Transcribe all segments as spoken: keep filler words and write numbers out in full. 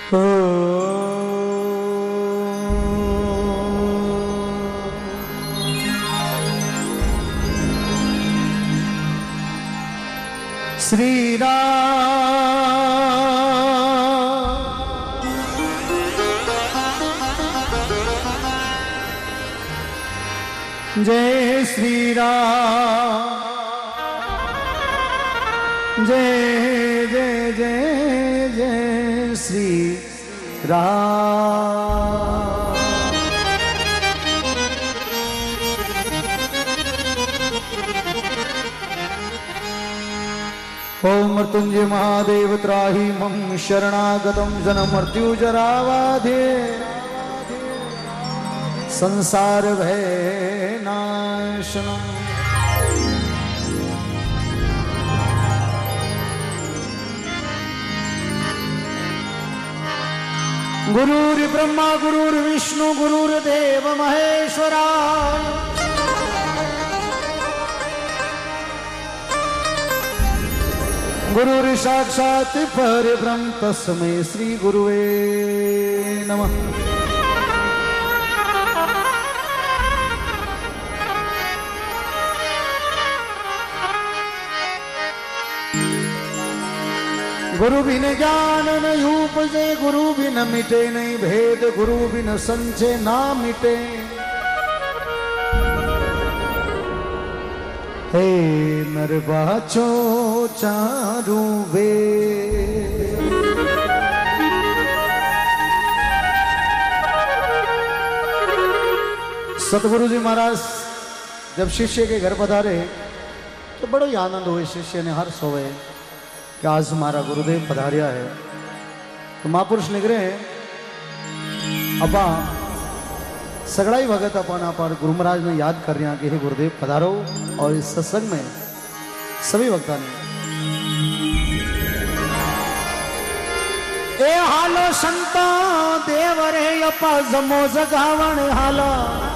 श्री राम जय श्री राम जय जय जय जय श्री राम। ओम मृत्युंजय महादेव त्राहि मम शरणागतम जन्म मृत्यु जरावाधे संसार भय नाशनम। गुरुर्ब्रह्मा गुरुर्विष्णु गुरुर्देव महेश्वरा। गुरुर् साक्षात् परब्रह्म तस्मै श्री गुरुवे नमः। गुरु बिन ज्ञान नहीं उपजे, गुरु बिन मिटे नहीं भेद, गुरु बिन संचय ना मिटे। हे नर बाचो चारू वेद। सतगुरु जी महाराज जब शिष्य के घर पधारे तो बड़ो ही आनंद हुए, शिष्य ने हर्ष हुए कि आज हमारा गुरुदेव पधारिया है। तो महापुरुष निकले अपा सगड़ाई भगत अपन अपन गुरु महाराज ने याद कर रहे हैं कि हे गुरुदेव पधारो। और इस सत्संग में सभी भक्ता ने ए हालो संता देव रे अपा जमो जगावण हाला।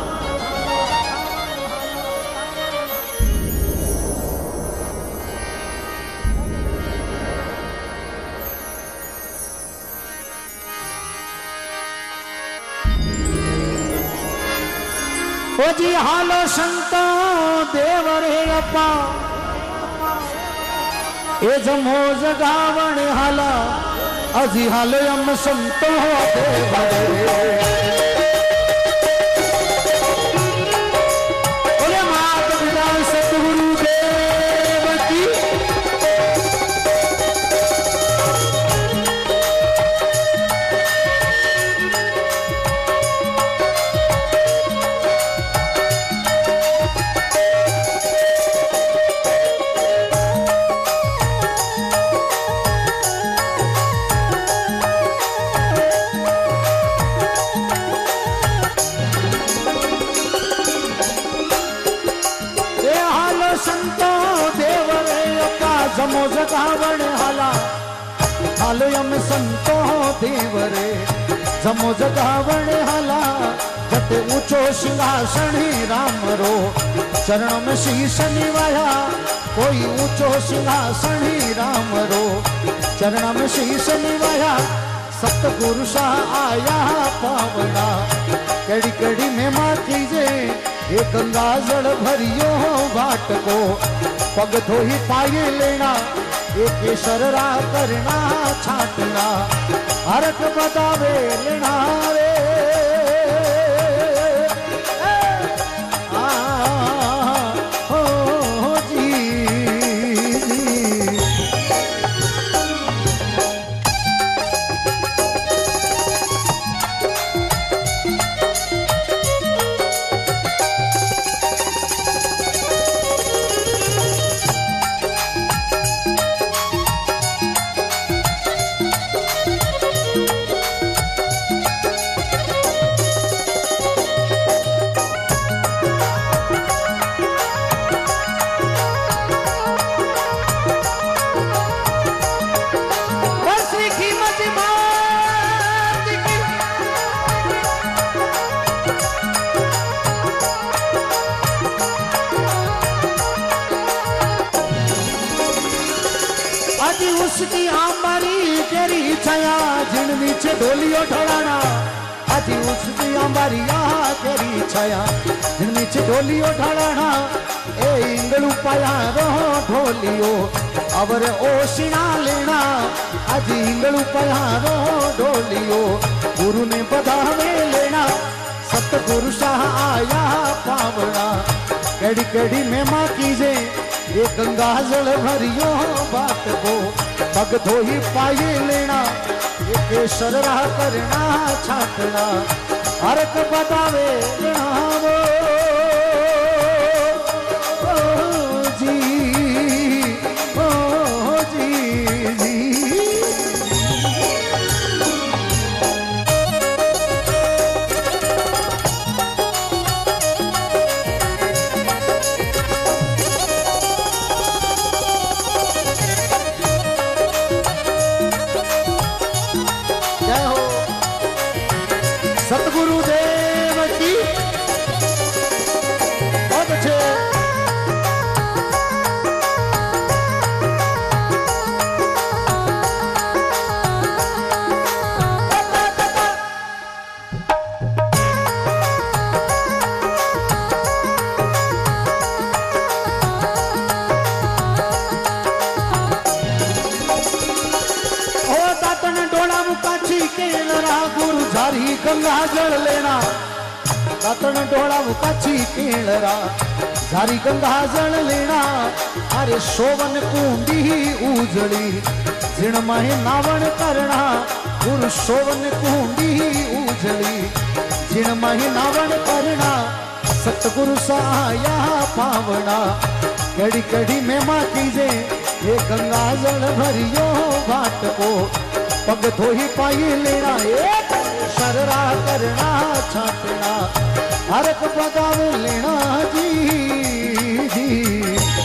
ओ जी हालो संतो देव रे अपा ए जमो जगावण हाला। अजी हालो हम संतो देव रे। बोले मात पिता सतगुरु देव की। जमो जगावण हाला। हालो यम संतो देव रे जमो जगावण हाला। जते ऊंचो सिंहासन राम रो चरणों में शीश निवाया। कोई ऊंचो सिंहासन राम रो चरणों में शीश निवाया। सतगुरु सा आया पावना कड़ी कड़ी में माँ कीजे। ये गंगा जल भरियो बाट को पग धो ही पाए लेना। ये केसरा करना छाटना हरक बतावे लेना रे। आ, हो, हो जी, जी। छाया जिन नीचे ढोलियो ढोलाना आजी उसकी अंबारिया तेरी छाया जिन नीचे ढोलियो ढोलाना ए इंगलू पाया रो ढोलियो अवर ओशिना लेना आजी इंगलू पाया रो ढोलियो गुरु ने बधावे लेना सतगुरु शाह आया पावड़ा केड़ी केड़ी महिमा कीजे ये गंगा जल भरियो बात को पग धोई पाए लेना ये केसर राह करना छाटना हरक बतावे लेना वो ओ जी ओ जी जी सतगुरुदेव की बहुत अच्छे गुरु झारी गंगा जल लेना दातन डोला मुकाची केलरा झारी गंगा जल लेना अरे शोवन कुंडी उजड़ी जिण माहे नावण करना गुरु शोवन कुंडी उजड़ी जिण माहे नावण करना सतगुरु साया पावना कड़ी कड़ी महिमा कीजे ये गंगा जल भरियो भाट को पग धोही पाई लेना एक शररा करना छाटना हरक पगाव लेना जी जी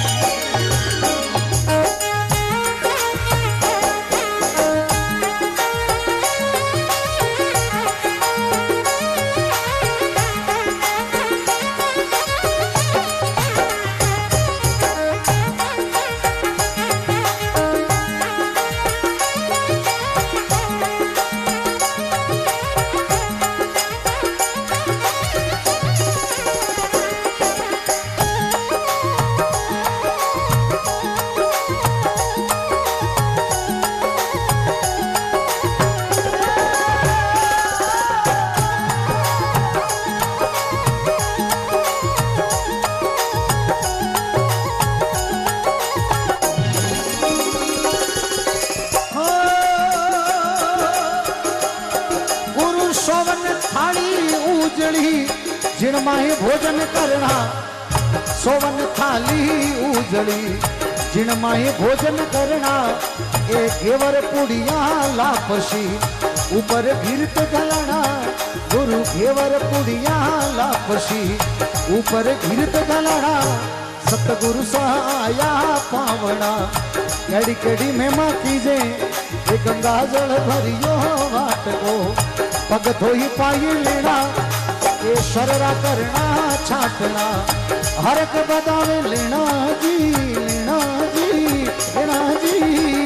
जिण माहे भोजन करना सोवन थाली उजड़ी जिण माहे भोजन करना ए घेवर पुड़िया लापसी ऊपर गिरत गलना गुरु घेवर पुड़िया लापसी ऊपर गिरत गलना सतगुरु साया पावना कड़ी कड़ी महिमा कीजे ये गंगा जल भरियो वाट को पग धोई पाई लेना ये शररा करना छाटना हरक बदावे लेना जी लेना जी लेना जी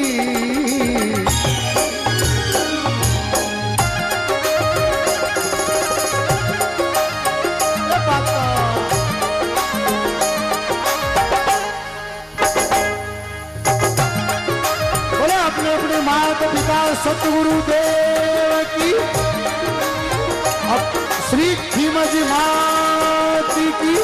बोले अपने अपने माता पिता सतगुरु देव की अब श्री खीमाजी माती की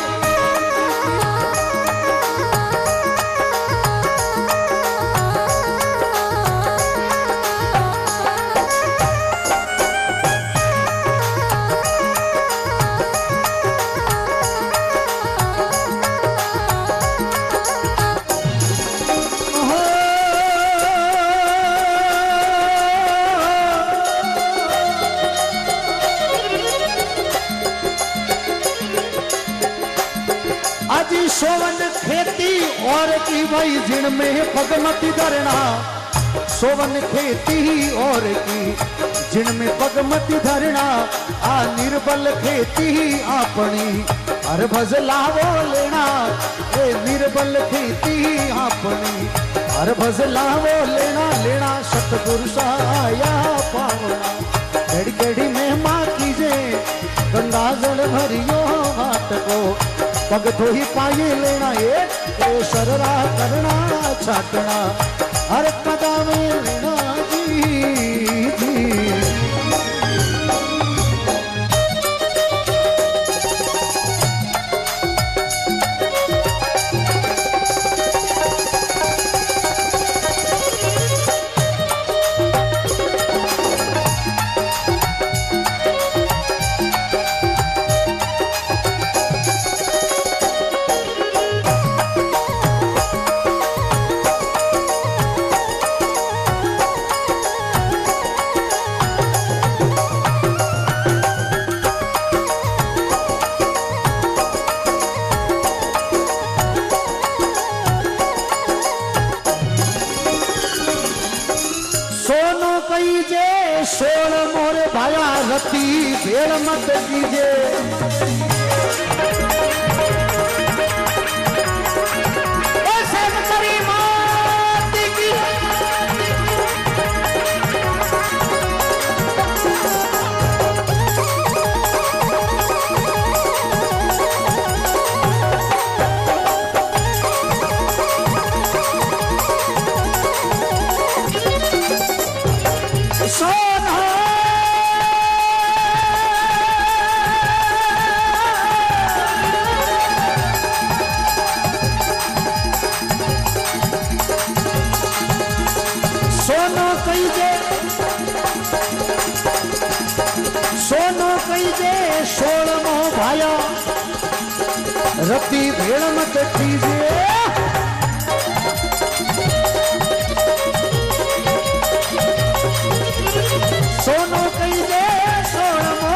सोवन खेती और की भाई जिन में पगमती धरना सोवन खेती और की जिन में पगमती धरना आ निर्बल खेती अपनी हर भजलावो लेना ए निर्बल खेती अपनी हर भजलावो लेना लेना सतगुरु साया पग तो ही पाए लेना ये सररा करना छाटना हर कदम लेना जी जी। सोल मोरे भाया रती भेड़ मत कीजे ऐसे करी मात की सोलमो भाया रती भेड़ मत कीजिए सोनो कहीजे सोलमो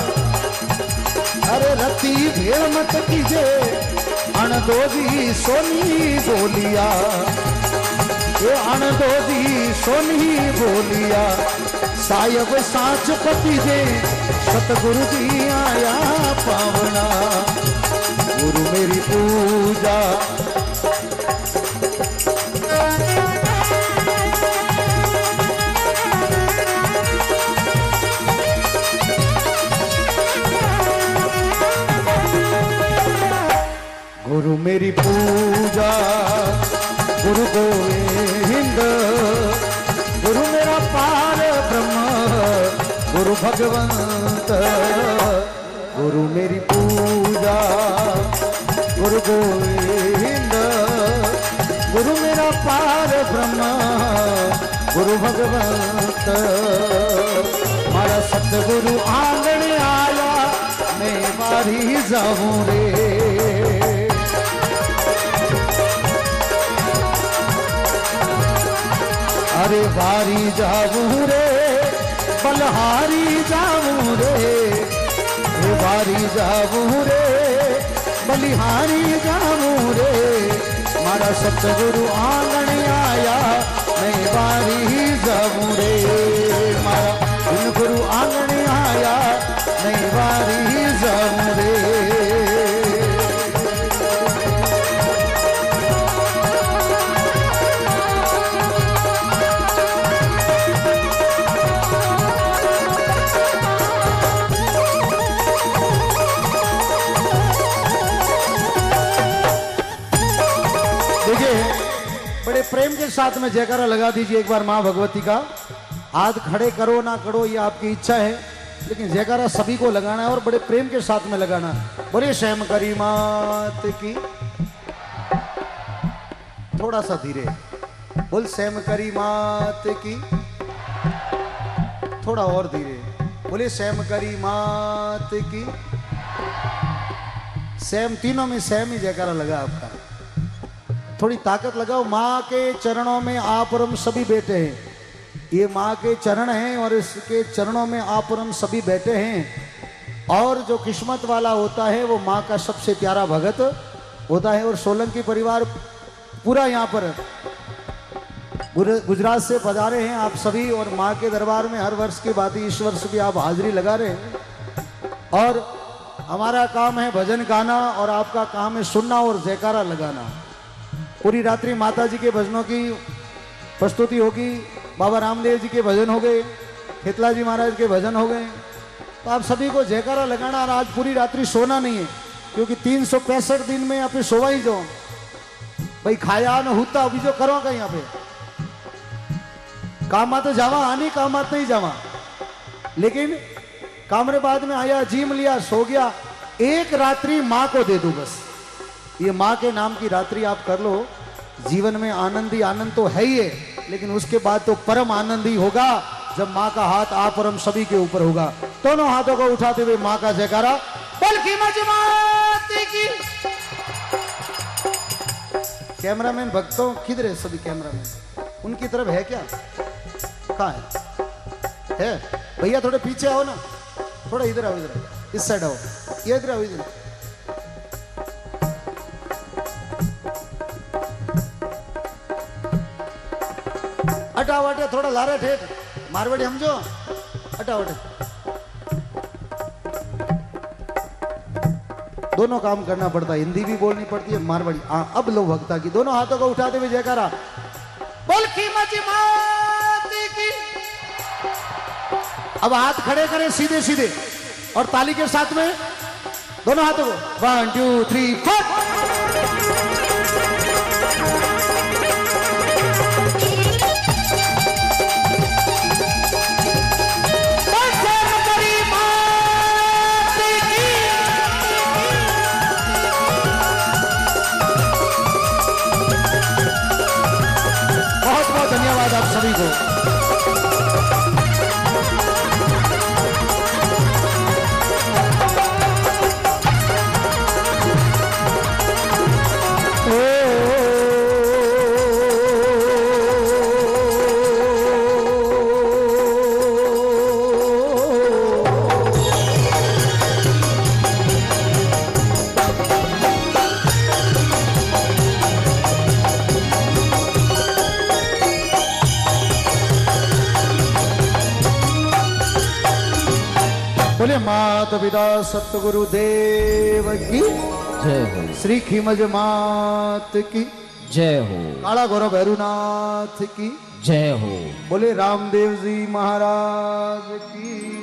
अरे रती भेड़ मत कीजिए अणदोजी सोनी बोलिया ये अणदोजी सोनी बोलिया सायब साच पति दे सतगुरु जी आया पावना गुरु मेरी पूजा गुरु मेरी पूजा गुरु गोविंद गुरु मेरा पार ब्रह्म गुरु भगवंत गुरु मेरी पूजा गुरु गोविंद गुरु मेरा पार ब्रह्म गुरु भगवंत मारा सतगुरु आंगण आया मैं बारी जाऊं रे अरे बारी जाऊं रे बलहारी जाऊं रे बारी जाऊं रे बलिहारी जाऊं रे मारा सतगुरु आंगण आया मैं बारी जाऊं रे मारा उन गुरु आंगण आया मैं बारी जाऊं रे बड़े प्रेम के साथ में जयकारा लगा दीजिए एक बार माँ भगवती का। हाथ खड़े करो ना करो ये आपकी इच्छा है, लेकिन जयकारा सभी को लगाना है और बड़े प्रेम के साथ में लगाना है। बोलिए श्याम करी मात की। थोड़ा सा धीरे बोल, श्याम करी मात की। थोड़ा और धीरे बोलिए, श्याम करी मात की। श्याम तीनों में श्याम ही जयकारा लगा आपका। थोड़ी ताकत लगाओ। माँ के चरणों में आप और हम सभी बैठे हैं। ये माँ के चरण हैं और इसके चरणों में आप और हम सभी बैठे हैं। और जो किस्मत वाला होता है वो माँ का सबसे प्यारा भगत होता है। और सोलंकी परिवार पूरा यहाँ पर गुजरात से पधारे हैं आप सभी, और माँ के दरबार में हर वर्ष की बात इस वर्ष भी आप हाजिरी लगा रहे हैं। और हमारा काम है भजन गाना और आपका काम है सुनना और जयकारा लगाना। पूरी रात्रि माता जी के भजनों की प्रस्तुति होगी। बाबा रामदेव जी के भजन हो गए, खेतला जी महाराज के भजन हो गए। तो आप सभी को जयकारा लगाना और आज पूरी रात्रि सोना नहीं है। क्योंकि तीन सौ पैंसठ दिन में यहाँ पे सोवा ही जो भाई खाया न होता अभी जो करो का यहाँ पे काम तो जावा आनी काम नहीं जावा, लेकिन कामरे बाद में आया जिम लिया सो गया। एक रात्रि माँ को दे दो बस, ये माँ के नाम की रात्रि आप कर लो। जीवन में आनंद ही आनंद तो है ही है, लेकिन उसके बाद तो परम आनंद ही होगा जब माँ का हाथ आप और हम सभी के ऊपर होगा। दोनों हाथों को उठाते हुए माँ का जयकारा बोल खीमा जी माते की। कैमरामैन भक्तों किधर है सभी कैमरामैन? उनकी तरफ है क्या? कहाँ है? है भैया थोड़े पीछे आओ ना, थोड़ा इधर आओ, इधर इस साइड आओ, ये इधर आओ, इधर हटाओ हटे, थोड़ा लारे ठेठ मारवाड़ी समझो, हटाओ हटे। दोनों काम करना पड़ता है, हिंदी भी बोलनी पड़ती है मारवाड़ी। हाँ अब लो भक्ता की, दोनों हाथों को उठाते हुए जयकारा बोल खीमा जी माते की। अब हाथ खड़े करें सीधे सीधे और ताली के साथ में दोनों हाथों को वन टू थ्री फोर। बहुत बहुत धन्यवाद आप सभी को। बोले माता पिता सतगुरु देव की जय हो। श्री खीमज मात की जय हो। काला गौरव भैरुनाथ की जय हो। बोले रामदेव जी महाराज की